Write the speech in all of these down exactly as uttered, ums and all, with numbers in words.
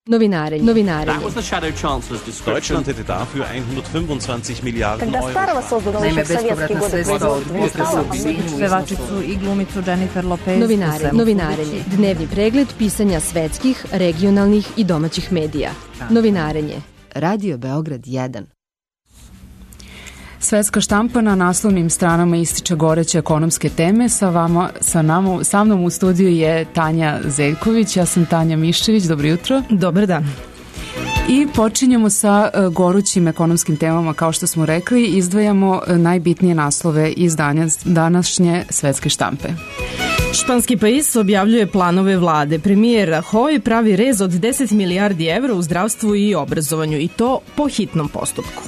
Novinarenje. Novinarenje. Deutschland hätte dafür hundertfünfundzwanzig Miliarden Euro. Naime, bespovratna sredstva od budžeta su pevačicu i glumicu Jennifer Lopez. Novinarenje. Novinarenje. Dnevni pregled pisanja svetskih, regionalnih i domaćih medija. Novinarenje. Radio Beograd jedan. Svetska štampa na naslovnim stranama ističe goreće ekonomske teme. Sa, vama, sa, nama, sa mnom u studiju je Tanja Zeljković, ja sam Tanja Miščević, dobro jutro. Dobar dan. I počinjemo sa gorućim ekonomskim temama, kao što smo rekli, izdvajamo najbitnije naslove iz današnje svetske štampe. Španski Pais objavljuje planove vlade. Premijer Rajoy pravi rez od deset milijardi evra u zdravstvu i obrazovanju i to po hitnom postupku.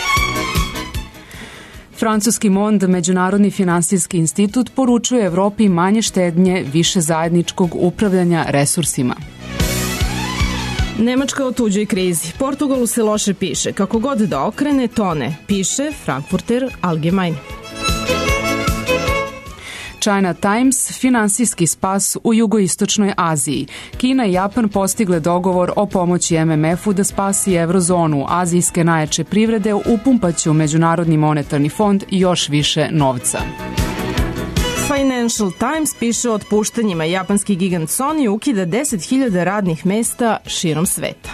Francuski Monde, Međunarodni finansijski institut, poručuje Evropi manje štednje, više zajedničkog upravljanja resursima. Nemačka o tuđoj krizi. Portugalu se loše piše. Kako god da okrene, tone. Piše Frankfurter Allgemeine. China Times, finansijski spas u jugoistočnoj Aziji. Kina i Japan postigle dogovor o pomoći M M F-u da spasi eurozonu. Azijske najjače privrede upumpaće u Međunarodni monetarni fond još više novca. Financial Times piše o otpuštanjima. Japanski gigant Sony ukida deset hiljada radnih mesta širom sveta.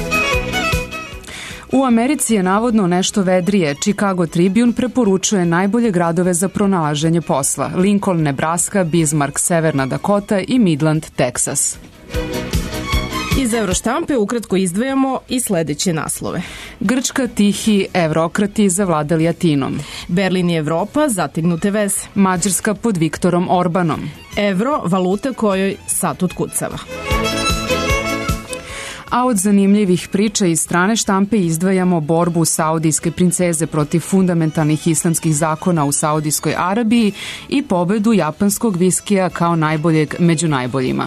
U Americi je navodno nešto vedrije. Chicago Tribune preporučuje najbolje gradove za pronalaženje posla. Lincoln, Nebraska, Bismarck, Severna Dakota i Midland, Texas. Iz Euroštampe ukratko izdvajamo i sledeće naslove. Grčka, tihi evrokrati zavladali Atinom. Berlin i Evropa zategnute veze. Mađarska pod Viktorom Orbanom. Evro, valuta kojoj satut kucava. A od zanimljivih priča iz strane štampe izdvajamo borbu saudijske princeze protiv fundamentalnih islamskih zakona u Saudijskoj Arabiji i pobedu japanskog viskija kao najboljeg među najboljima.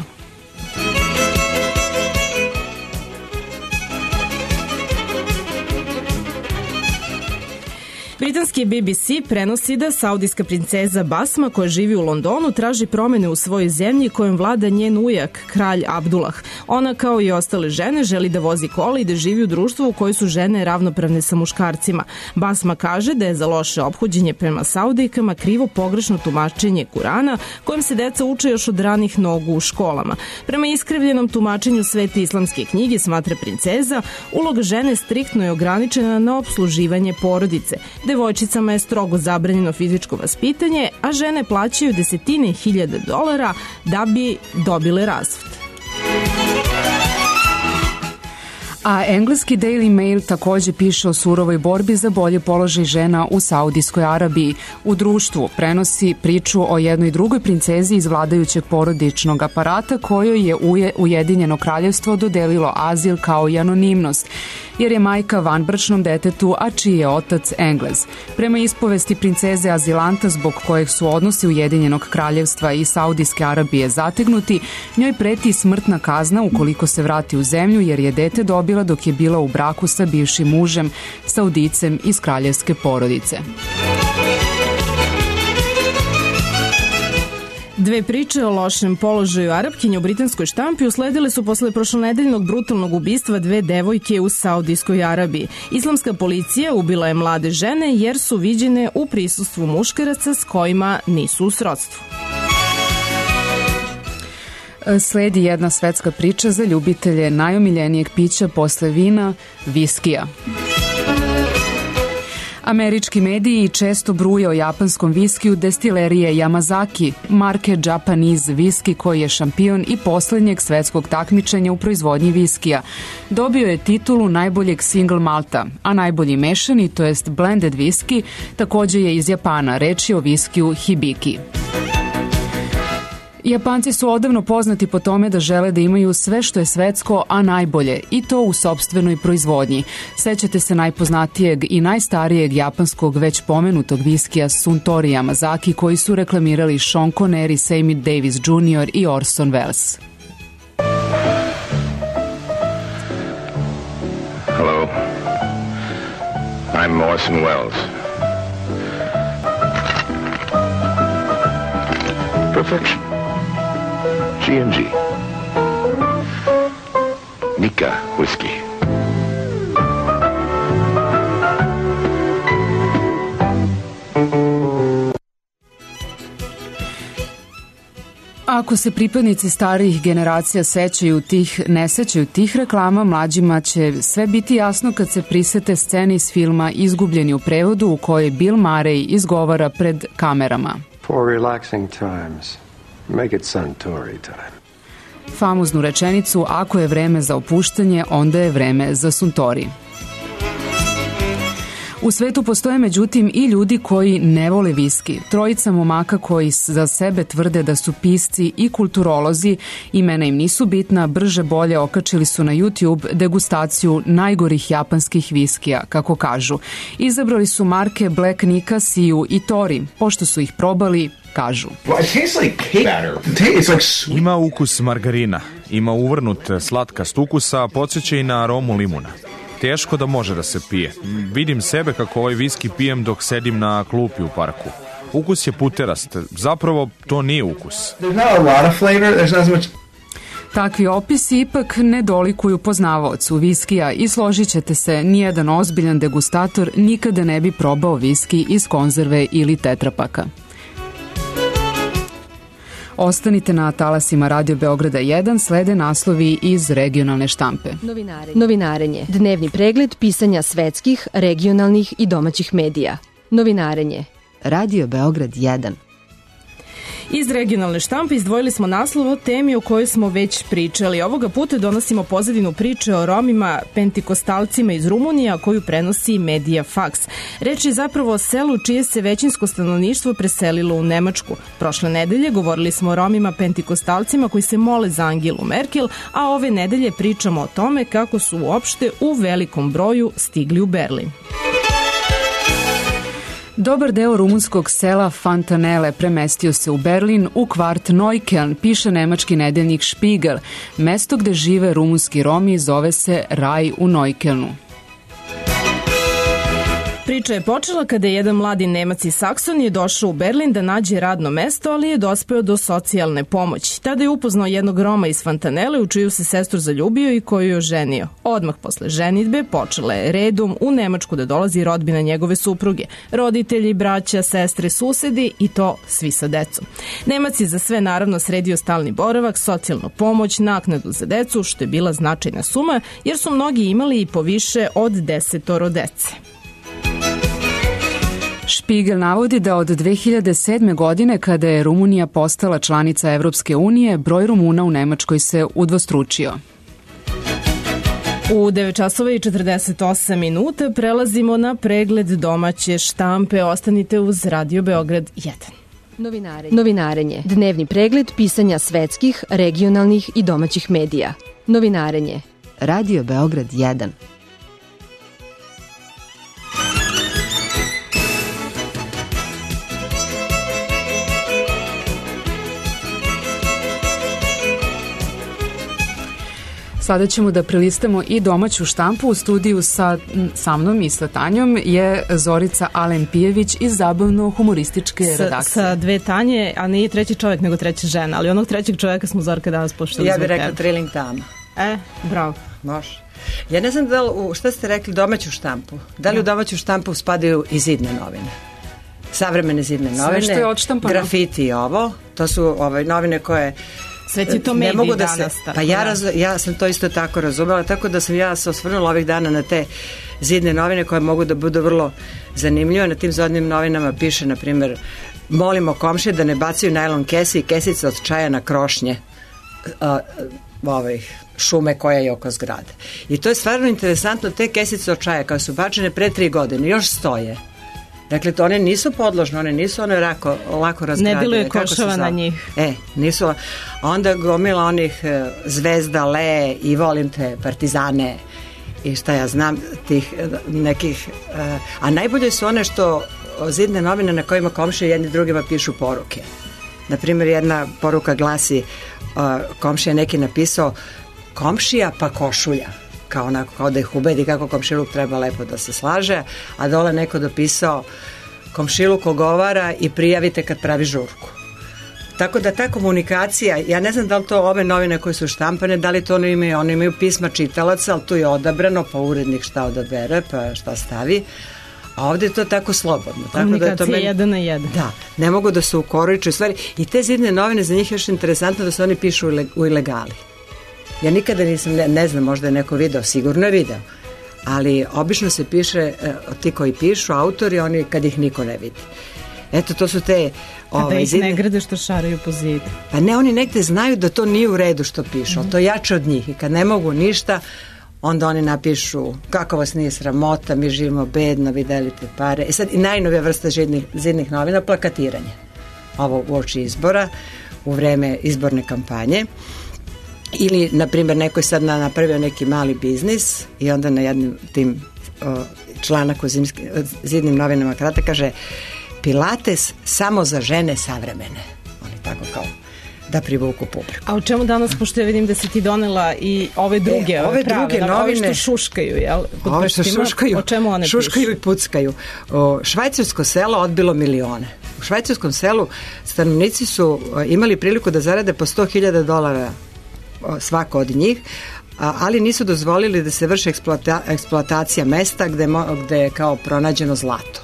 Britanski B B C prenosi da saudijska princeza Basma, koja živi u Londonu, traži promene u svojoj zemlji kojom vlada njen ujak, kralj Abdullah. Ona, kao i ostale žene, želi da vozi kola i da živi u društvu u kojoj su žene ravnopravne sa muškarcima. Basma kaže da je za loše ophođenje prema Saudijkama krivo pogrešno tumačenje Kurana, kojem se deca uče još od ranih nogu u školama. Prema iskrivljenom tumačenju Svete islamske knjige, smatra princeza, uloga žene striktno je ograničena na opsluživanje porodice. Devojčicama je strogo zabranjeno fizičko vaspitanje, a žene plaćaju desetine hiljada dolara da bi dobile razvod. A engleski Daily Mail takođe piše o surovoj borbi za bolje položaj žena u Saudijskoj Arabiji. U društvu prenosi priču o jednoj drugoj princezi iz vladajućeg porodičnog aparata kojoj je Ujedinjeno kraljevstvo dodelilo azil kao i anonimnost, jer je majka vanbračnom detetu, a čiji je otac Englez. Prema ispovesti princeze azilanta, zbog kojeg su odnosi Ujedinjenog kraljevstva i Saudijske Arabije zategnuti, njoj preti smrtna kazna ukoliko se vrati u zemlju, jer je dete dobila dok je bila u braku sa bivšim mužem, Saudicem iz kraljevske porodice. Dve priče o lošem položaju Arapkinja u britanskoj štampi usledile su posle prošlonedeljnog brutalnog ubistva dve devojke u Saudijskoj Arabiji. Islamska policija ubila je mlade žene jer su viđene u prisustvu muškaraca s kojima nisu u srodstvu. Sledi jedna svetska priča za ljubitelje najomiljenijeg pića posle vina, viskija. Američki mediji često bruje o japanskom viskiju destilerije Yamazaki, marke Japanese Whisky, koji je šampion i poslednjeg svetskog takmičenja u proizvodnji viskija. Dobio je titulu najboljeg single malta, a najbolji mešani, to jest blended whisky, takođe je iz Japana. Reč je o viskiju Hibiki. Japanci su odavno poznati po tome da žele da imaju sve što je svetsko, a najbolje, i to u sopstvenoj proizvodnji. Sećate se najpoznatijeg i najstarijeg japanskog već pomenutog viskija Suntory Yamazaki, koji su reklamirali Sean Connery, Sammy Davis junior i Orson Welles. Hello, I'm Orson Welles. Perfection. G and G. Nick Vodka whisky. Ako se pripadnici starijih generacija sećaju tih, ne sećaju tih reklama, mlađima će sve biti jasno kad se prisete scene iz filma Izgubljeni u prevodu u kojoj Bill Murray izgovara pred kamerama. For relaxing times, make it Suntory time. Famoznu rečenicu, ako je vreme za opuštanje, onda je vreme za Suntory. U svetu postoje međutim i ljudi koji ne vole viski. Trojica momaka koji za sebe tvrde da su pisci i kulturolozi, imena im nisu bitna, brže bolje okačili su na YouTube degustaciju najgorih japanskih viskija, kako kažu. Izabrali su marke Black Nika, Siju i Tori. Pošto su ih probali, kažu. Ima ukus margarina, ima uvrnut slatkast ukusa, podsjeća i na aromu limuna. Teško da može da se pije. Vidim sebe kako ovaj viski pijem dok sedim na klupi u parku. Ukus je puterast. Zapravo to nije ukus. Takvi opisi ipak ne dolikuju poznavaocu viskija i složit ćete se, nijedan ozbiljan degustator nikada ne bi probao viski iz konzerve ili tetrapaka. Ostanite na talasima Radio Beograda jedan, slede naslovi iz regionalne štampe. Novinarenje. Novinarenje. Dnevni pregled pisanja svetskih, regionalnih i domaćih medija. Novinarenje. Radio Beograd jedan. Iz regionalne štampe izdvojili smo naslov o temi o kojoj smo već pričali. Ovoga puta donosimo pozadinu priče o Romima pentikostalcima iz Rumunija koju prenosi Medija Faks. Reč je zapravo o selu čije se većinsko stanovništvo preselilo u Nemačku. Prošle nedelje govorili smo o Romima pentikostalcima koji se mole za Angelu Merkel, a ove nedelje pričamo o tome kako su uopšte u velikom broju stigli u Berlin. Dobar deo rumunskog sela Fantanele premestio se u Berlin u kvart Neukölln, piše nemački nedeljnik Spiegel. Mesto gde žive rumunski Romi zove se Raj u Neuköllnu. Priča je počela kada je jedan mladi Nemac iz Saksonije došao u Berlin da nađe radno mesto, ali je dospeo do socijalne pomoći. Tada je upoznao jednog Roma iz Fantanele u čiju se sestru zaljubio i koju je oženio. Odmah posle ženidbe počela je redom u Nemačku da dolazi rodbina njegove supruge. Roditelji, braća, sestre, susedi i to svi sa decom. Nemac je za sve naravno sredio stalni boravak, socijalnu pomoć, naknadu za decu, što je bila značajna suma, jer su mnogi imali i po više od desetoro dece. Spiegel navodi da od dve hiljade sedme. godine, kada je Rumunija postala članica Evropske unije, broj Rumuna u Nemačkoj se udvostručio. U devet časova i četrdeset osam minuta prelazimo na pregled domaće štampe. Ostanite uz Radio Beograd jedan. Novinarenje. Novinarenje. Dnevni pregled pisanja svetskih, regionalnih i domaćih medija. Novinarenje. Radio Beograd jedan. Sada ćemo da prelistamo i domaću štampu. U studiju sa, sa mnom i sa Tanjom je Zorica Alempijević iz zabavno-humorističke redakcije. Sa dve Tanje, a nije treći čovjek nego treća žena, ali onog trećeg čovjeka smo Zorka danas poštali. Ja bih rekla Trilling dama. E, bravo. Može. Ja ne znam da li, u, šta ste rekli, domaću štampu. Da li u domaću štampu spadaju i zidne novine? Savremene zidne novine. Sve što je odštampano. Grafiti i ovo. To su ove novine koje... Sve ti to mediji da danas. Se, pa ja, raz, ja sam to isto tako razumela, tako da sam ja se osvrnula ovih dana na te zidne novine koje mogu da budu vrlo zanimljive. Na tim zidnim novinama piše, na primjer, molimo komšije da ne bacaju najlon kese i kesice od čaja na krošnje a, ovih šume koja je oko zgrade. I to je stvarno interesantno, te kesice od čaja koje su bačene pre tri godine još stoje. Dakle, to one nisu podložne, one nisu one lako, lako razgradive. Ne bilo je košava na njih. E, nisu. Onda gomila onih e, Zvezda, Le i Volim te, Partizane i šta ja znam, tih nekih... E, a najbolje su one što zidne novine na kojima komšije jedni drugima pišu poruke. Naprimjer, jedna poruka glasi, e, komšija neki napisao, komšija pa košulja. Kao onako, kao da ih ubedi kako komšiluk treba lepo da se slaže, a dole neko dopisao komšiluk ogovara i prijavite kad pravi žurku. Tako da ta komunikacija, ja ne znam da li to ove novine koje su štampane, da li to one imaju, one imaju pisma čitalaca, ali tu je odabrano, pa urednik šta odabere, pa šta stavi, a ovde je to tako slobodno. Komunikacija tako da je to meni, jedan na jedan. Da, ne mogu da se ukoričuju stvari. I te zidne novine, za njih je još interesantno da se oni pišu u ilegali. Ja nikada nisam, ne, ne znam, možda je neko video, sigurno je video, ali obično se piše, ti koji pišu, autori, oni kad ih niko ne vidi. Eto, to su te... Kada ovaj, ih zidne... ne grade što šaraju po zidu. Pa ne, oni negde znaju da to nije u redu što pišu, mm-hmm. to je jače od njih. I kad ne mogu ništa, onda oni napišu kako vas nije sramota, mi živimo bedno, vi delite pare. I sad i najnovija vrsta zidnih, zidnih novina, plakatiranje. Ovo uoči izbora, u vreme izborne kampanje. Ili, na primjer, neko je sad napravio neki mali biznis i onda na jednim tim o, članak u zimski, zidnim novinama krata kaže Pilates samo za žene savremene. Oni tako kao da privuku publiku. A u čemu danas, pošto ja vidim da si ti donela i ove druge, e, ove, ove prave, druge novine, ove što šuškaju, jel? Ove što šuškaju, o čemu one šuškaju pišu? I puckaju. O, švajcarsko selo odbilo milione. U švajcarskom selu stanovnici su imali priliku da zarade po sto hiljada dolara svako od njih, ali nisu dozvolili da se vrši eksploata, eksploatacija mesta gde, gde je kao pronađeno zlato.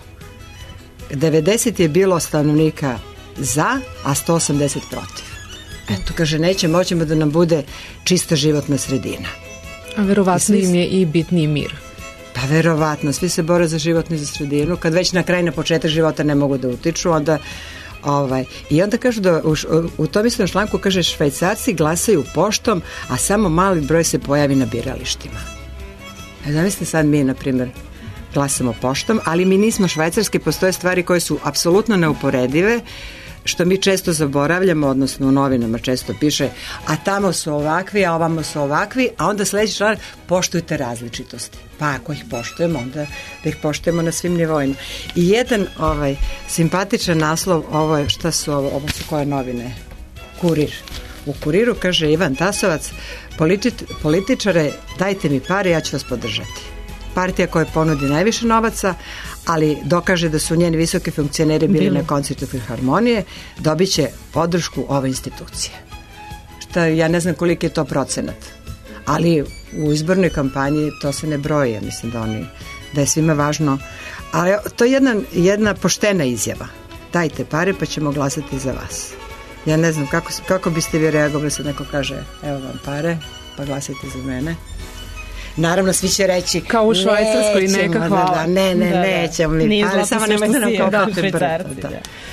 devedeset je bilo stanovnika za, a sto osamdeset protiv. Eto, kaže, nećemo, hoćemo da nam bude čista životna sredina. A verovatno im je i bitniji mir. Pa verovatno, svi se bore za životnu za sredinu. Kad već na kraj, na početak života ne mogu da utiču, onda ovaj, i onda kažu da u, u tom istom članku kaže Švajcarci glasaju poštom, a samo mali broj se pojavi na biralištima. E, zamislite sad mi, na primjer, glasamo poštom, ali mi nismo švajcarski, postoje stvari koje su apsolutno neuporedive, što mi često zaboravljamo, odnosno u novinama često piše, a tamo su ovakvi, a ovamo su ovakvi, a onda sledeći član, poštujte različitosti. Pa ako ih poštujemo, onda da ih poštujemo na svim nivoima. I jedan ovaj simpatičan naslov, ovo je, šta su ovo, ovo su koje novine? Kurir. U Kuriru kaže Ivan Tasovac, politi, političare, dajte mi pare, ja ću vas podržati. Partija koja ponudi najviše novaca, ali dokaže da su njeni visoki funkcioneri bili Bili. na koncertu Filharmonije, dobit će podršku ove institucije. Šta, ja ne znam koliki je to procenat, ali u izbornoj kampanji to se ne broji, ja mislim da oni, da je svima važno, ali to je jedna, jedna poštena izjava. Dajte pare pa ćemo glasati za vas. Ja ne znam kako, kako biste vi reagovali sad neko kaže evo vam pare pa glasajte za mene. Naravno, svi će reći kao u Švajcarskoj, neka hvala. Da, ne, ne, da, nećemo mi pare, samo nemojte nam kao kafe brdo.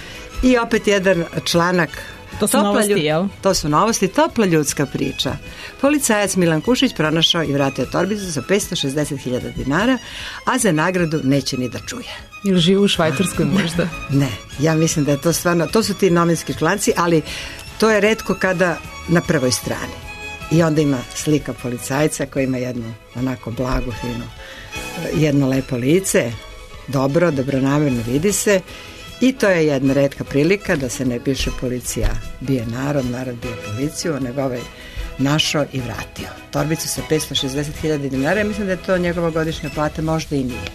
I opet jedan članak. To su topla novosti, jel? To su novosti, topla ljudska priča. Policajac Milan Kušić pronašao i vratio torbicu za petsto šezdeset hiljada dinara, a za nagradu neće ni da čuje. Ili živi u Švajcarskoj možda? Ne, ja mislim da je to stvarno, to su ti novinski članci, ali to je retko kada na prvoj strani. I onda ima slika policajca koji ima jednu onako blagu, finu, jedno lepo lice, dobro, dobronamerno vidi se i to je jedna retka prilika da se ne piše policija bije narod, narod bije policiju, nego ovaj našao i vratio. Torbicu sa petsto šezdeset hiljada dinara, mislim da je to njegova godišnja plata, možda i nije,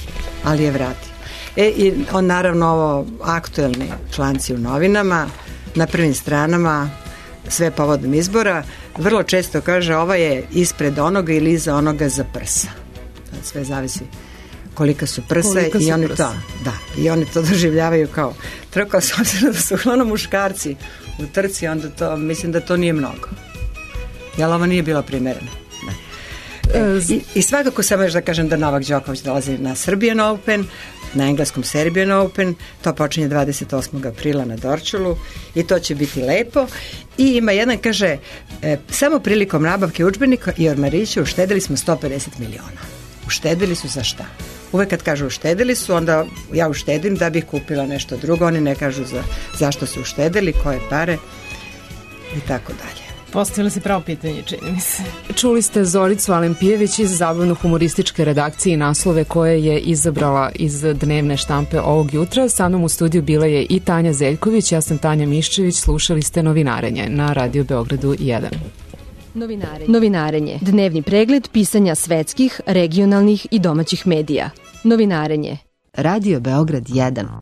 ali je vratio. E, i on naravno ovo aktuelni članci u novinama, na prvim stranama, sve povodom izbora, vrlo često kaže ova je ispred onoga ili iza onoga za prsa. Sve zavisi kolika su prsa kolika i su oni prsa. to, da, i oni to doživljavaju kao trka, s obzirom da su uglavnom muškarci u trci, onda to, mislim da to nije mnogo. Jel ovo nije bilo primereno? Ne. E, i, I svakako samo još da kažem da Novak Đoković dolazi na Serbian Open, na engleskom Serbian Open, to počinje dvadeset osmog aprila na Dorčulu i to će biti lepo. I ima jedan, kaže, e, samo prilikom nabavke udžbenika i ormarića uštedili smo sto pedeset miliona. Uštedili su za šta? Uvek kad kažu uštedili su, onda ja uštedim da bih kupila nešto drugo, oni ne kažu za, zašto su uštedili, koje pare i tako dalje. Postavili si pravo pitanje, čini mi se. Čuli ste Zoricu Alempijević iz zabavno-humorističke redakcije i naslove koje je izabrala iz dnevne štampe ovog jutra. Sa mnom u studiju bila je i Tanja Zeljković, ja sam Tanja Miščević, slušali ste Novinarenje na Radio Beogradu jedan. Novinarenje. Novinarenje. Dnevni pregled pisanja svetskih, regionalnih i domaćih medija. Novinarenje. Radio Beograd jedan.